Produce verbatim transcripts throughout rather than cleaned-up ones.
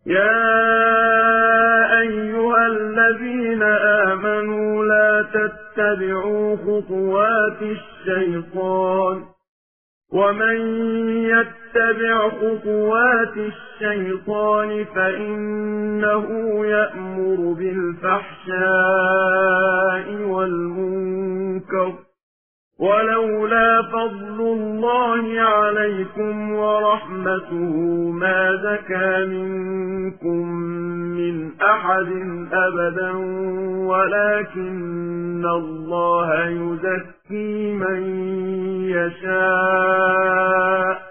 يا أيها الذين آمنوا لا تتبعوا خطوات الشيطان ومن يتبع خطوات الشيطان فإنه يأمر بالفحشاء والمنكر ولولا فضل الله عليكم ورحمته ما زكى منكم من أحد أبدا ولكن الله يزكي من يشاء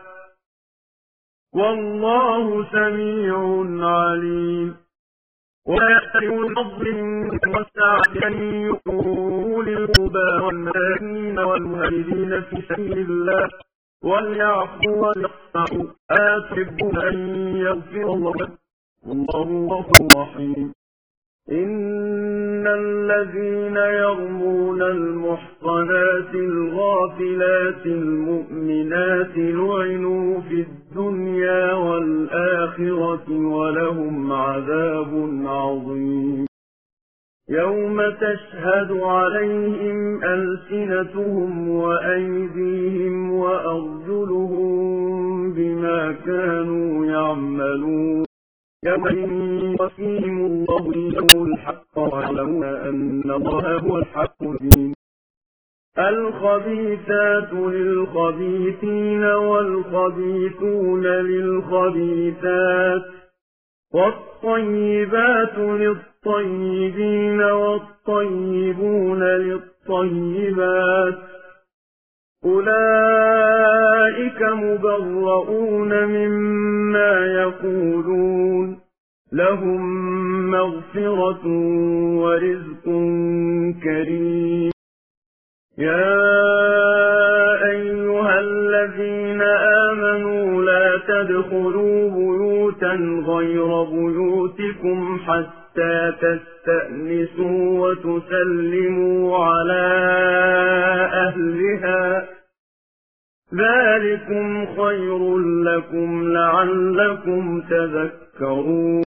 والله سميع عليم. ويأتوا الفضل منكم والسعة أن يؤتوا للقربى والمساكين والمهاجرين في سبيل الله وليعفوا وليصفحوا أتحبون أن يغفر الله لكم والله غفور رحيم. إن الذين يرمون المحصنات الغافلات المؤمنات لعنوا في الدنيا والآخرة ولهم عذاب عظيم. يوم تشهد عليهم ألسنتهم وأيديهم وأرجلهم بما كانوا يعملون. يوم يوفيهم الله دينهم الحق ويعلمون أن الله هو الحق المبين. الخبيثات للخبيثين والخبيثون للخبيثات والطيبات للطيبين والطيبون للطيبات أولئك مبرؤون مما يقولون لهم مغفرة ورزق كريم. يا أيها الذين آمنوا لا تدخلوا بيوتا غير بيوتكم حتى تستأنسوا وتسلموا على أهلها ذلكم خير لكم لعلكم تذكرون.